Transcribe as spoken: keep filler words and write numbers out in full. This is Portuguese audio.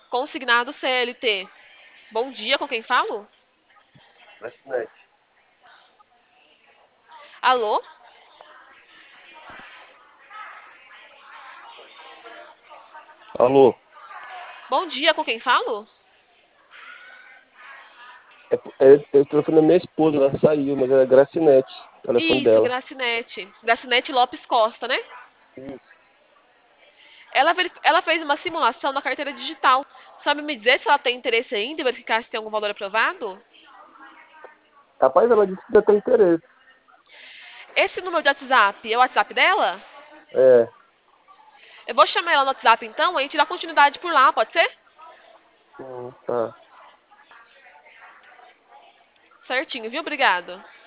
Consignado C L T. Bom dia, com quem falo? Gracinete. Alô? Alô? Bom dia, com quem falo? É, é, é o telefone da minha esposa, ela saiu, mas era Gracinete, o telefone Isso, dela. Gracinete. Gracinete Lopes Costa, né? Isso. Ela, verif- ela fez uma simulação na carteira digital. Sabe me dizer se ela tem interesse ainda em verificar se tem algum valor aprovado? Rapaz, ela disse que ainda tem interesse. Esse número de WhatsApp é o WhatsApp dela? É, Eu vou chamar ela no WhatsApp então, e a gente dá continuidade por lá, pode ser? hum, tá. Certinho, viu? Obrigado.